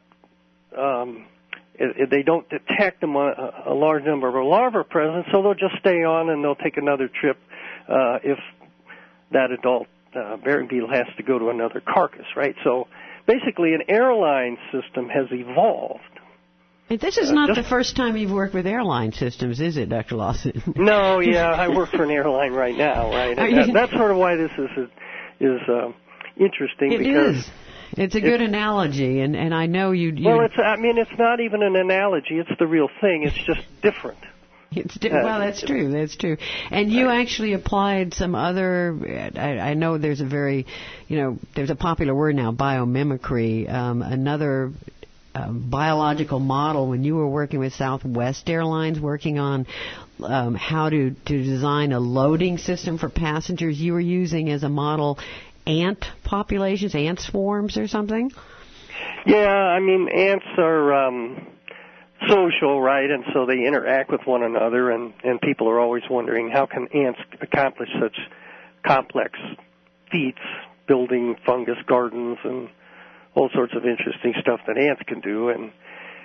they don't detect a large number of larvae present, so they'll just stay on and they'll take another trip if that adult bearing beetle has to go to another carcass, right? So basically an airline system has evolved. This is not the first time you've worked with airline systems, is it, Dr. Lawson? No, I work for an airline right now, right? And that's sort of why this is interesting. It is. It's a good analogy, and I know you. Well, it's not even an analogy. It's the real thing. It's just different. Well, that's true. That's true. And you actually applied some other. I know there's a very, there's a popular word now, biomimicry. Another biological model when you were working with Southwest Airlines, working on how to design a loading system for passengers. You were using as a model ant populations, ant swarms or something? Yeah, ants are social, right? And so they interact with one another, and people are always wondering, how can ants accomplish such complex feats, building fungus gardens and all sorts of interesting stuff that ants can do. And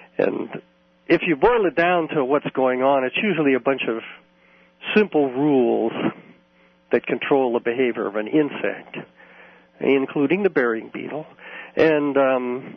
if you boil it down to what's going on, it's usually a bunch of simple rules that control the behavior of an insect, including the bearing beetle. And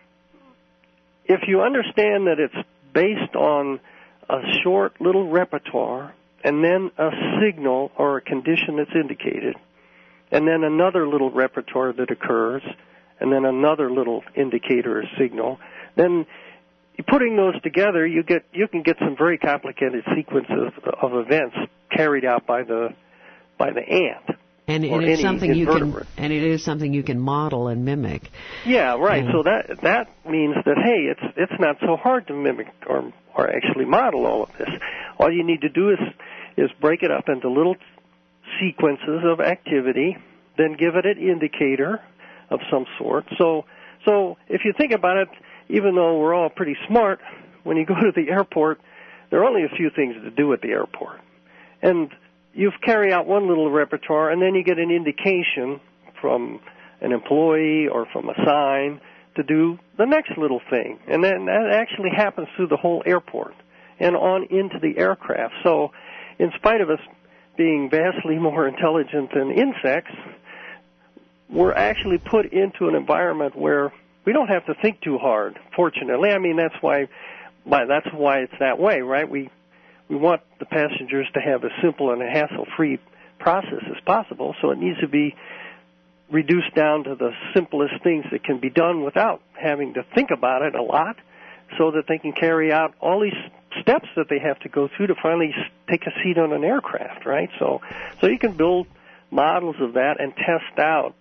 if you understand that it's based on a short little repertoire and then a signal or a condition that's indicated, and then another little repertoire that occurs, and then another little indicator or signal, then putting those together, you can get some very complicated sequences of events carried out by the ant. And it is something you can model and mimic. Yeah, right. So that means that, hey, it's not so hard to mimic or actually model all of this. All you need to do is break it up into little sequences of activity then give it an indicator of some sort. So if you think about it, even though we're all pretty smart, when you go to the airport, there are only a few things to do at the airport. And you carry out one little repertoire, and then you get an indication from an employee or from a sign to do the next little thing. And then that actually happens through the whole airport and on into the aircraft. So in spite of us being vastly more intelligent than insects, we're actually put into an environment where we don't have to think too hard, fortunately. I mean, that's why it's that way, right? We want the passengers to have as simple and a hassle-free process as possible, so it needs to be reduced down to the simplest things that can be done without having to think about it a lot, so that they can carry out all these steps that they have to go through to finally take a seat on an aircraft, right? So you can build models of that and test out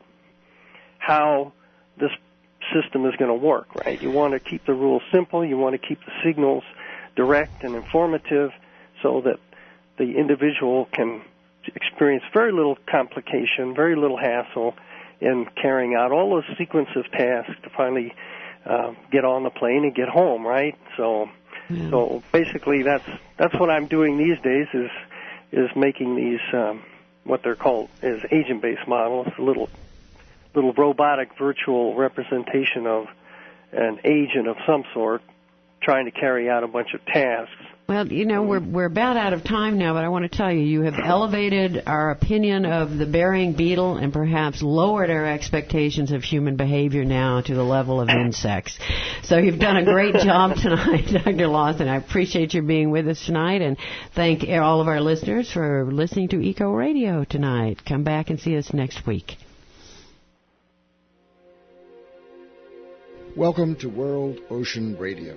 how this system is going to work, right? You want to keep the rules simple. You want to keep the signals direct and informative so that the individual can experience very little complication, very little hassle in carrying out all those sequence of tasks to finally get on the plane and get home, right? So basically that's what I'm doing these days is making these what they're called is agent-based models, little robotic virtual representation of an agent of some sort trying to carry out a bunch of tasks. Well, we're about out of time now, but I want to tell you have elevated our opinion of the burying beetle and perhaps lowered our expectations of human behavior now to the level of insects. So you've done a great job tonight, Dr. Lawson. I appreciate you being with us tonight, and thank all of our listeners for listening to Eco Radio tonight. Come back and see us next week. Welcome to World Ocean Radio.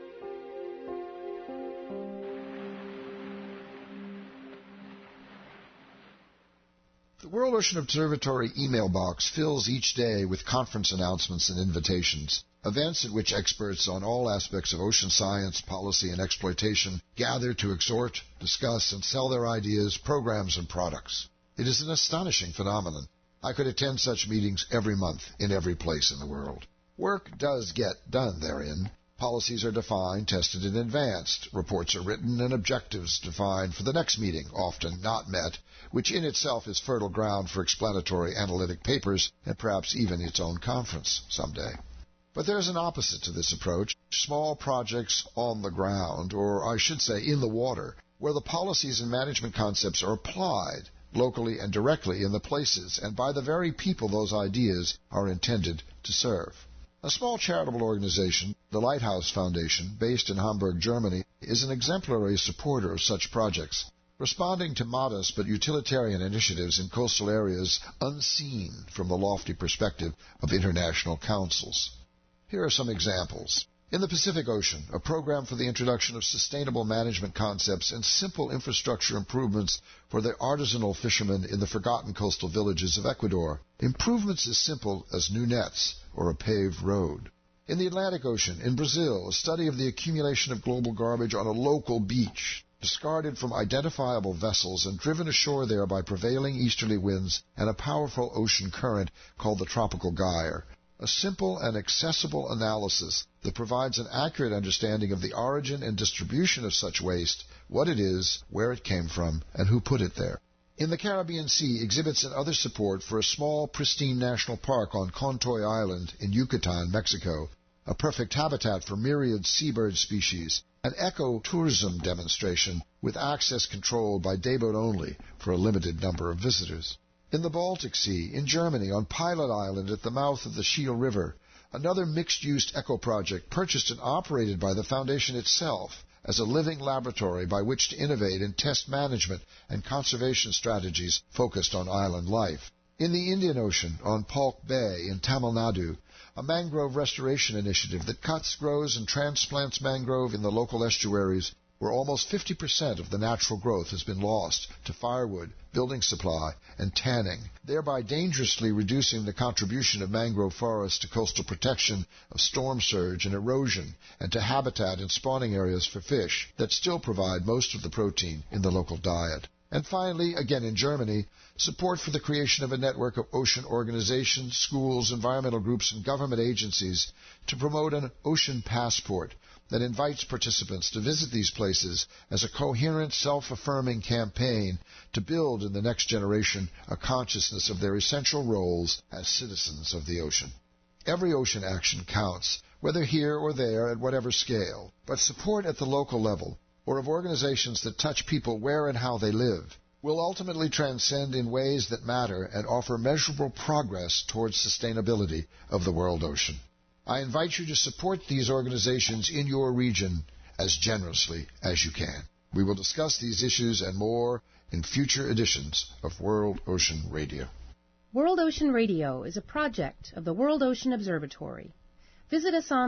The World Ocean Observatory email box fills each day with conference announcements and invitations, events at which experts on all aspects of ocean science, policy, and exploitation gather to exhort, discuss, and sell their ideas, programs, and products. It is an astonishing phenomenon. I could attend such meetings every month in every place in the world. Work does get done therein. Policies are defined, tested, and advanced. Reports are written and objectives defined for the next meeting, often not met, which in itself is fertile ground for explanatory analytic papers and perhaps even its own conference someday. But there's an opposite to this approach, small projects on the ground, or I should say in the water, where the policies and management concepts are applied locally and directly in the places and by the very people those ideas are intended to serve. A small charitable organization, the Lighthouse Foundation, based in Hamburg, Germany, is an exemplary supporter of such projects, responding to modest but utilitarian initiatives in coastal areas unseen from the lofty perspective of international councils. Here are some examples. In the Pacific Ocean, a program for the introduction of sustainable management concepts and simple infrastructure improvements for the artisanal fishermen in the forgotten coastal villages of Ecuador. Improvements as simple as new nets or a paved road. In the Atlantic Ocean, in Brazil, a study of the accumulation of global garbage on a local beach, discarded from identifiable vessels and driven ashore there by prevailing easterly winds and a powerful ocean current called the Tropical Gyre. A simple and accessible analysis that provides an accurate understanding of the origin and distribution of such waste, what it is, where it came from, and who put it there. In the Caribbean Sea, exhibits and other support for a small, pristine national park on Contoy Island in Yucatan, Mexico, a perfect habitat for myriad seabird species, an eco-tourism demonstration with access controlled by dayboat only for a limited number of visitors. In the Baltic Sea, in Germany, on Pilot Island at the mouth of the Schiehl River, another mixed-use eco-project purchased and operated by the Foundation itself as a living laboratory by which to innovate and test management and conservation strategies focused on island life. In the Indian Ocean, on Palk Bay in Tamil Nadu, a mangrove restoration initiative that cuts, grows, and transplants mangrove in the local estuaries where almost 50% of the natural growth has been lost to firewood, building supply, and tanning, thereby dangerously reducing the contribution of mangrove forests to coastal protection of storm surge and erosion, and to habitat and spawning areas for fish that still provide most of the protein in the local diet. And finally, again in Germany, support for the creation of a network of ocean organizations, schools, environmental groups, and government agencies to promote an ocean passport that invites participants to visit these places as a coherent, self-affirming campaign to build in the next generation a consciousness of their essential roles as citizens of the ocean. Every ocean action counts, whether here or there at whatever scale, but support at the local level, or of organizations that touch people where and how they live, will ultimately transcend in ways that matter and offer measurable progress towards sustainability of the world ocean. I invite you to support these organizations in your region as generously as you can. We will discuss these issues and more in future editions of World Ocean Radio. World Ocean Radio is a project of the World Ocean Observatory. Visit us on